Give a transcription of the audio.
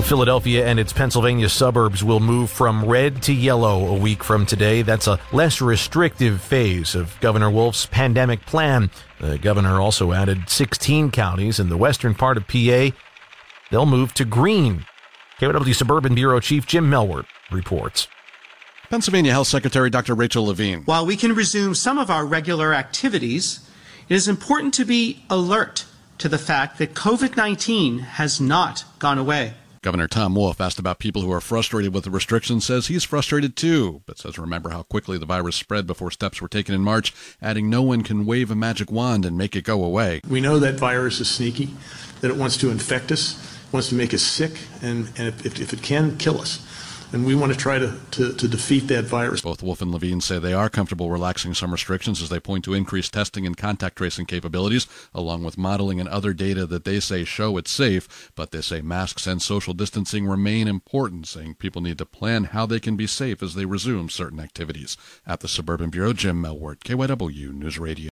Philadelphia and its Pennsylvania suburbs will move from red to yellow a week from today. That's a less restrictive phase of Governor Wolf's pandemic plan. The governor also added 16 counties in the western part of PA. They'll move to green. KYW Suburban Bureau Chief Jim Melwert reports. Pennsylvania Health Secretary Dr. Rachel Levine. While we can resume some of our regular activities, it is important to be alert to the fact that COVID-19 has not gone away. Governor Tom Wolf, asked about people who are frustrated with the restrictions, says he's frustrated too, but says remember how quickly the virus spread before steps were taken in March, adding no one can wave a magic wand and make it go away. We know that virus is sneaky, that it wants to infect us, wants to make us sick, and if it can, kill us. And we want to try to defeat that virus. Both Wolf and Levine say they are comfortable relaxing some restrictions as they point to increased testing and contact tracing capabilities, along with modeling and other data that they say show it's safe. But they say masks and social distancing remain important, saying people need to plan how they can be safe as they resume certain activities. At the Suburban Bureau, Jim Melwert, KYW News Radio.